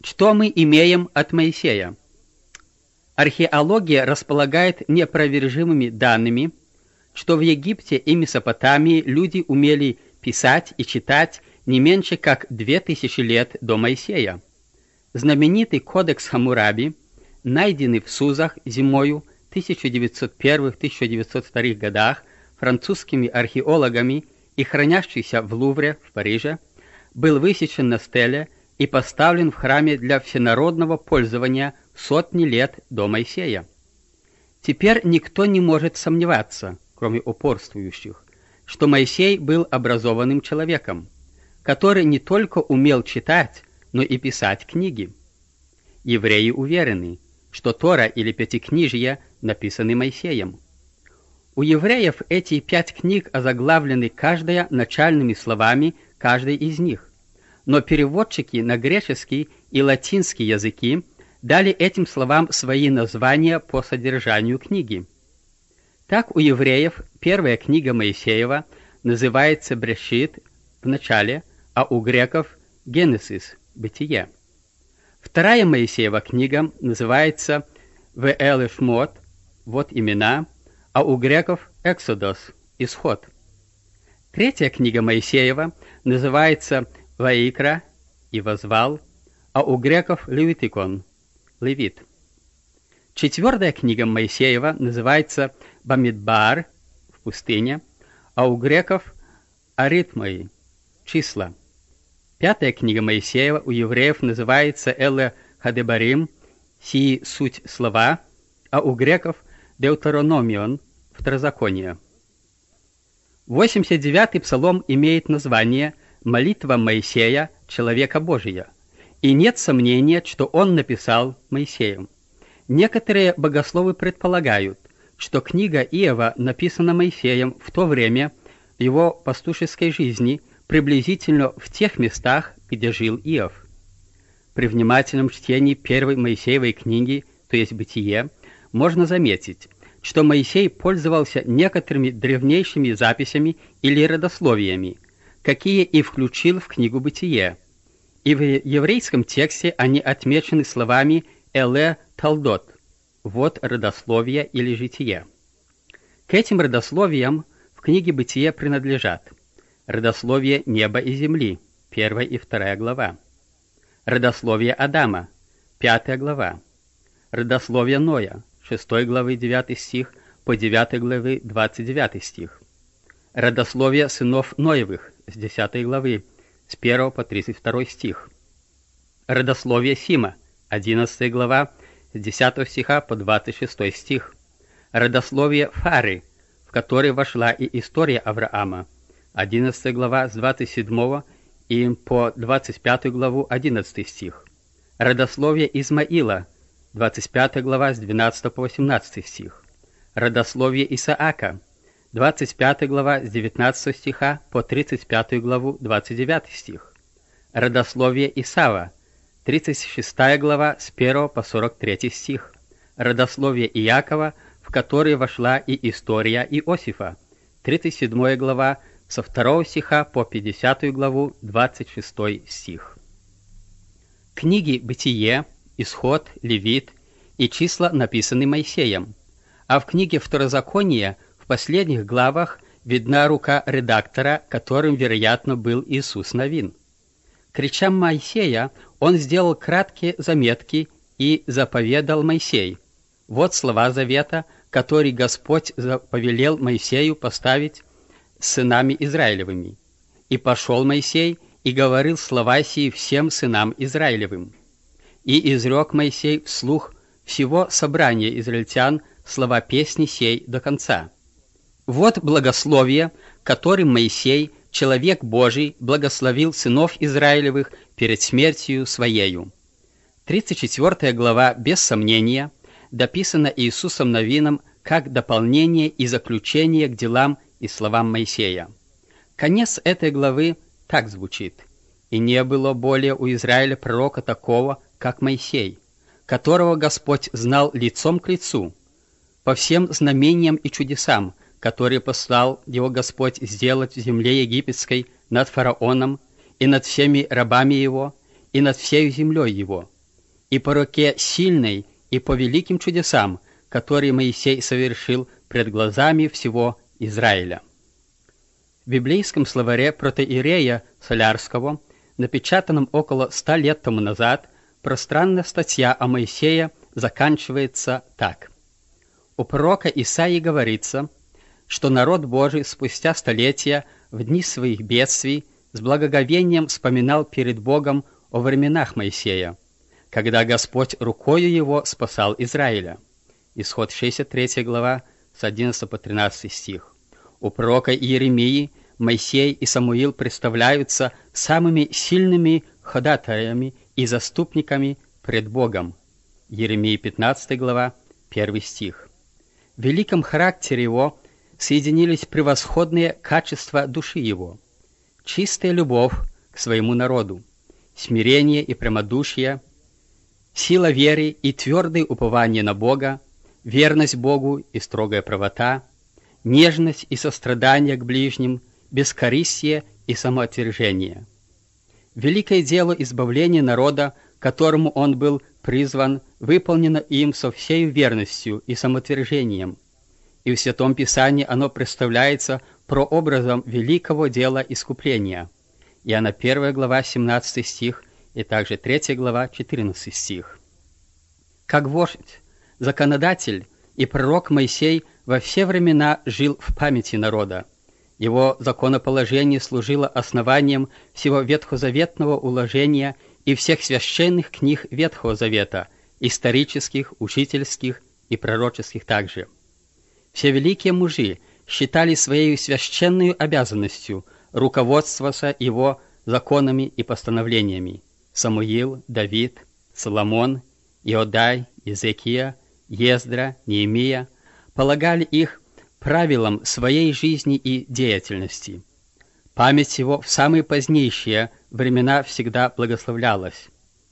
Что мы имеем от Моисея? Археология располагает неопровержимыми данными, что в Египте и Месопотамии люди умели писать и читать не меньше как 2000 лет до Моисея. Знаменитый кодекс Хаммураби, найденный в Сузах зимою 1901-1902 годах французскими археологами и хранящийся в Лувре в Париже, был высечен на стеле и поставлен в храме для всенародного пользования сотни лет до Моисея. Теперь никто не может сомневаться, кроме упорствующих, что Моисей был образованным человеком, который не только умел читать, но и писать книги. Евреи уверены, что Тора или Пятикнижие написаны Моисеем. У евреев эти 5 книг озаглавлены каждая начальными словами каждой из них, но переводчики на греческий и латинский языки дали этим словам свои названия по содержанию книги. Так у евреев первая книга Моисеева называется Брешит в начале, а у греков Генесис, Бытие. Вторая Моисеева книга называется Веэле Шмот, вот имена, а у греков Эксодос, Исход. Третья книга Моисеева называется Ваикра и Возвал, а у греков Левитикон, Левит. Четвертая книга Моисеева называется Бамидбар, в пустыне, а у греков Аритмои, числа. Пятая книга Моисеева у евреев называется Эле Хадебарим, сии суть слова, а у греков Деутерономион, второзаконие. 89-й псалом имеет название «Молитва Моисея, человека Божия», и нет сомнения, что он написал Моисеем. Некоторые богословы предполагают, что книга Иова написана Моисеем в то время в его пастушеской жизни, приблизительно в тех местах, где жил Иов. При внимательном чтении первой Моисеевой книги, то есть Бытие, можно заметить, что Моисей пользовался некоторыми древнейшими записями или родословиями, какие и включил в книгу Бытие, и в еврейском тексте они отмечены словами «эле талдот», вот родословие или житие. К этим родословиям в книге Бытие принадлежат родословие неба и земли, 1 и 2 глава, родословие Адама, 5 глава, родословие Ноя, 6 главы 9 стих по 9 главы 29 стих, родословие сынов Ноевых с 10 главы с 1 по 32 стих, родословие Сима, 11 глава с 10 стиха по 26 стих, родословие Фары, в которое вошла и история Авраама, 11 глава с 27 и по 25 главу 11 стих, родословие Измаила, 25 глава с 12 по 18 стих, родословие Исаака, 25 глава с 19 стиха по 35 главу 29 стих, родословие Исава, 36 глава с 1 по 43 стих, родословие Иакова, в которое вошла и история Иосифа, 37 глава со 2 стиха по 50 главу 26 стих. Книги Бытие, Исход, Левит и числа написаны Моисеем, а в книге Второзакония в последних главах видна рука редактора, которым, вероятно, был Иисус Навин. К речам Моисея он сделал краткие заметки и заповедал Моисей. Вот слова завета, который Господь повелел Моисею поставить с сынами Израилевыми. «И пошел Моисей, и говорил слова сии всем сынам Израилевым. И изрек Моисей вслух всего собрания израильтян слова песни сей до конца». Вот благословие, которым Моисей, человек Божий, благословил сынов Израилевых перед смертью своею. 34 глава, без сомнения, дописана Иисусом Навином как дополнение и заключение к делам и словам Моисея. Конец этой главы так звучит: «И не было более у Израиля пророка такого, как Моисей, которого Господь знал лицом к лицу, по всем знамениям и чудесам, которые послал его Господь сделать в земле египетской над фараоном и над всеми рабами его и над всею землей его, и по руке сильной, и по великим чудесам, которые Моисей совершил пред глазами всего Израиля. В библейском словаре протоиерея Солярского, напечатанном около 100 лет тому назад, пространная статья о Моисее заканчивается так. У пророка Исаии говорится, что народ Божий спустя столетия в дни своих бедствий с благоговением вспоминал перед Богом о временах Моисея, когда Господь рукою его спасал Израиля. Исход 63 глава, с 11 по 13 стих. У пророка Иеремии Моисей и Самуил представляются самыми сильными ходатаями и заступниками пред Богом. Иеремии 15 глава, 1 стих. В великом характере его соединились превосходные качества души его: чистая любовь к своему народу, смирение и прямодушие, сила веры и твердое упование на Бога, верность Богу и строгая правота, нежность и сострадание к ближним, бескорыстие и самоотвержение. Великое дело избавления народа, которому он был призван, выполнено им со всей верностью и самоотвержением, и в Святом Писании оно представляется прообразом великого дела искупления. Иоанна 1 глава 17 стих и также 3 глава 14 стих. Как вождь, законодатель и пророк Моисей во все времена жил в памяти народа. Его законоположение служило основанием всего ветхозаветного уложения и всех священных книг Ветхого Завета, исторических, учительских и пророческих также. Все великие мужи считали своей священной обязанностью руководствоваться его законами и постановлениями. Самуил, Давид, Соломон, Иодай, Иезекия, Ездра, Неемия полагали их правилам своей жизни и деятельности. Память его в самые позднейшие времена всегда благословлялась.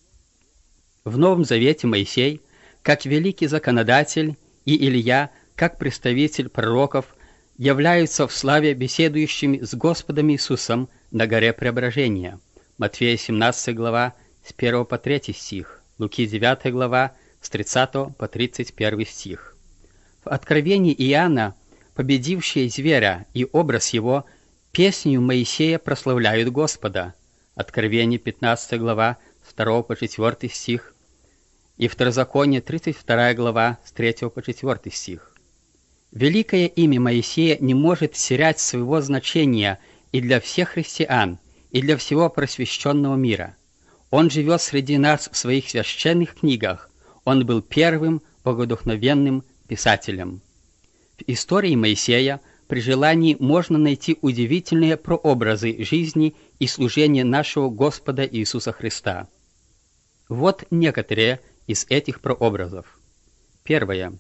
В Новом Завете Моисей, как великий законодатель, и Илья, как представитель пророков, являются в славе беседующими с Господом Иисусом на горе Преображения. Матфея 17 глава, с 1 по 3 стих, Луки 9 глава, с 30 по 31 стих. В Откровении Иоанна победившие зверя и образ его песнью Моисея прославляют Господа. Откровение 15 глава, с 2 по 4 стих, и Второзаконие 32 глава, с 3 по 4 стих. Великое имя Моисея не может терять своего значения и для всех христиан, и для всего просвещенного мира. Он живет среди нас в своих священных книгах. Он был первым богодухновенным писателем. В истории Моисея при желании можно найти удивительные прообразы жизни и служения нашего Господа Иисуса Христа. Вот некоторые из этих прообразов. Первое.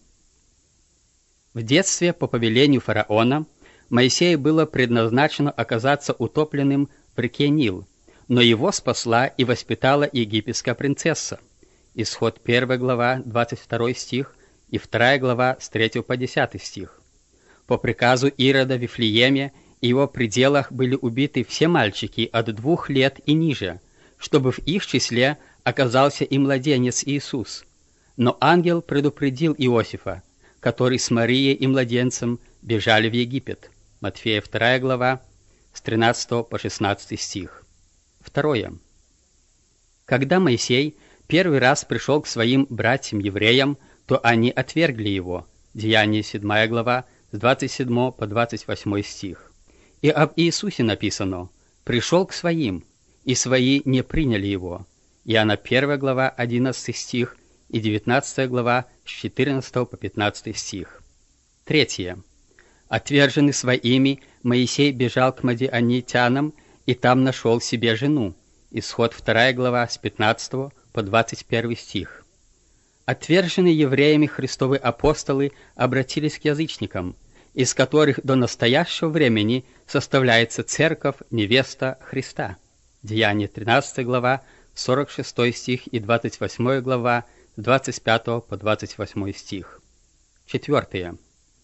В детстве по повелению фараона Моисею было предназначено оказаться утопленным в реке Нил, но его спасла и воспитала египетская принцесса. Исход 1 глава, 22 стих и 2 глава, с 3 по 10 стих. По приказу Ирода в Вифлееме и его пределах были убиты все мальчики от 2 лет и ниже, чтобы в их числе оказался и младенец Иисус. Но ангел предупредил Иосифа, который с Марией и младенцем бежали в Египет. Матфея 2 глава, с 13 по 16 стих. Второе. Когда Моисей первый раз пришел к своим братьям-евреям, то они отвергли его. Деяние 7 глава, с 27 по 28 стих. И об Иисусе написано: «Пришел к своим, и свои не приняли его». Иоанна 1 глава, 11 стих и 19 глава, с 14 по 15 стих. Третье. Отверженный своими, Моисей бежал к мадианитянам и там нашел себе жену. Исход 2 глава, с 15 по 21 стих. Отверженные евреями Христовы апостолы обратились к язычникам, из которых до настоящего времени составляется церковь невеста Христа. Деяние 13 глава, 46 стих и 28 глава, с 25 по 28 стих. Четвертое.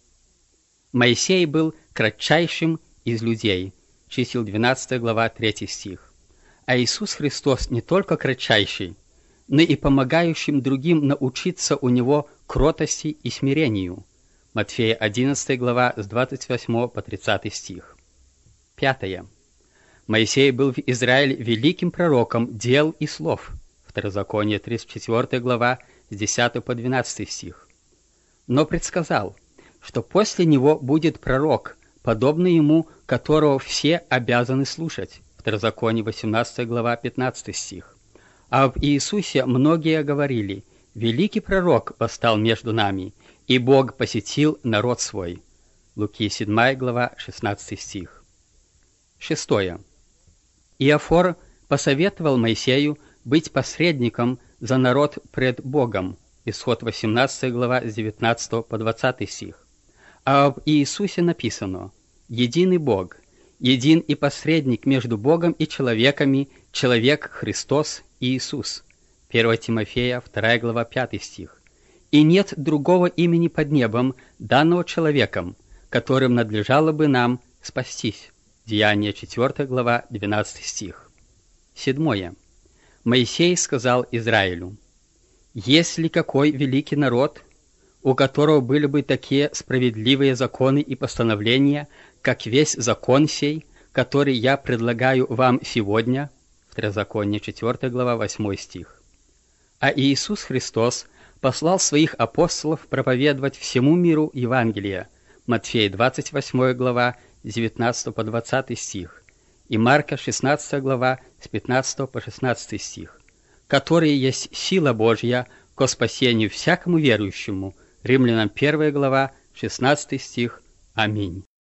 Моисей был кратчайшим из людей. Чисел 12 глава, 3 стих. А Иисус Христос не только кратчайший, но и помогающим другим научиться у него кротости и смирению. Матфея 11 глава с 28 по 30 стих. 5. Моисей был в Израиле великим пророком дел и слов. Второзаконие 34 глава с 10 по 12 стих. Но предсказал, что после него будет пророк, подобный ему, которого все обязаны слушать. Второзаконие 18 глава 15 стих. А об Иисусе многие говорили: «Великий пророк восстал между нами, и Бог посетил народ свой». Луки 7 глава 16 стих. 6. Иофор посоветовал Моисею быть посредником за народ пред Богом. Исход 18 глава с 19 по 20 стих. А об Иисусе написано: «Единый Бог, един и посредник между Богом и человеками, человек Христос Иисус». 1 Тимофея 2 глава 5 стих. «И нет другого имени под небом, данного человеком, которым надлежало бы нам спастись». Деяния 4 глава 12 стих. 7. Моисей сказал Израилю: «Есть ли какой великий народ, у которого были бы такие справедливые законы и постановления, как весь закон сей, который я предлагаю вам сегодня?» Второзаконие 4 глава 8 стих. А Иисус Христос послал своих апостолов проповедовать всему миру Евангелие. Матфея 28 глава с 19 по 20 стих и Марка 16 глава с 15 по 16 стих, которые есть сила Божья ко спасению всякому верующему. Римлянам 1 глава 16 стих. Аминь.